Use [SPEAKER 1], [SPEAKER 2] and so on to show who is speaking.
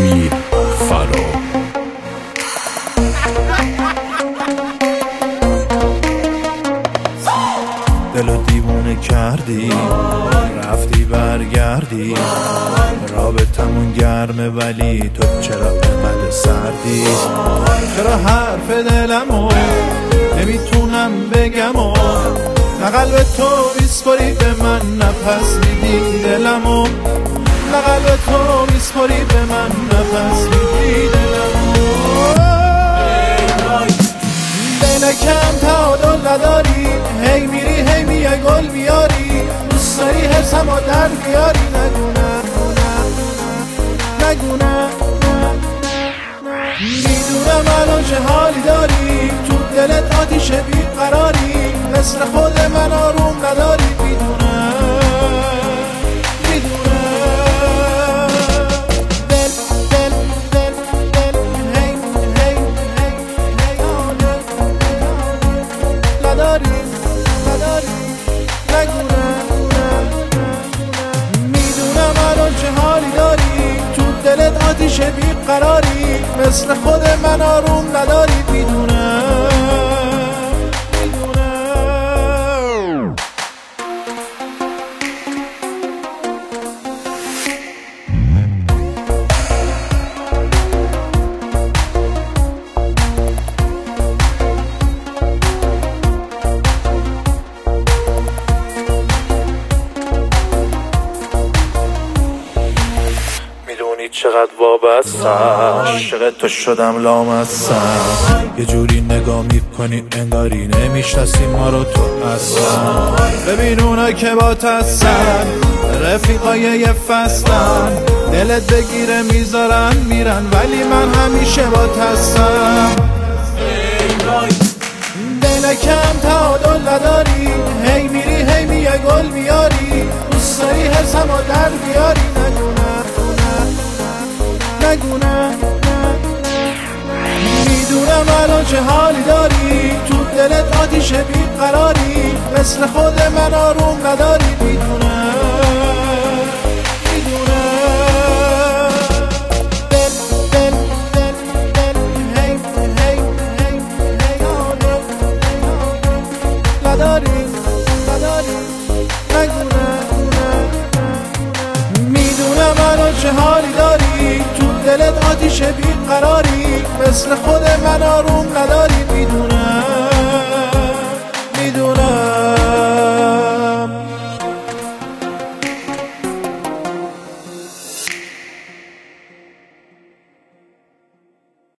[SPEAKER 1] امیر فرا.
[SPEAKER 2] دلو دیوونه کردی، رفتی برگردی، رابطمون گرمه ولی تو چرا انقدر سردی؟ چرا حرف دلمو نمیتونم بگم و نه قلب تو میسپاری به من نه پس میدی دلمو، نه قلب تو میسپاری به من نه پس میدی دلمو. دلکم تعادل نداری، هی میری هی میای گل میاری، دوست داری حرسمو در بیاری، نگونه میدونم الان چه حالی داری، تو دلت آتیش بیقراری، مثل خود من آروم نداری، میدونم میدونم الان چه حالی داری، تو دلت آتیش بیقراری، مثل خود من آروم نداری، میدونم. میدونی چقدر وابستم، عاشق تو شدم لامصم، یه جوری نگاه میکنی انگاری نمیشناسی ما رو تو اصلا. ببین اونا که با تستن رفیقای یه فصلن، دلت بگیره میذارن میرن ولی من همیشه با تستم. دلکم تعادل نداری، هی میری هی میای گل میاری، دوست داری حرسمو در بیاری، نگونه میدونم الان چه حالی داری، تو دلت آتیش بیقراری، مثل خود من آروم نداری، میدونم میدونم الان چه حالی داری، تو دلت آتیش بیقراری، مثل خود من آروم نداری، میدونم.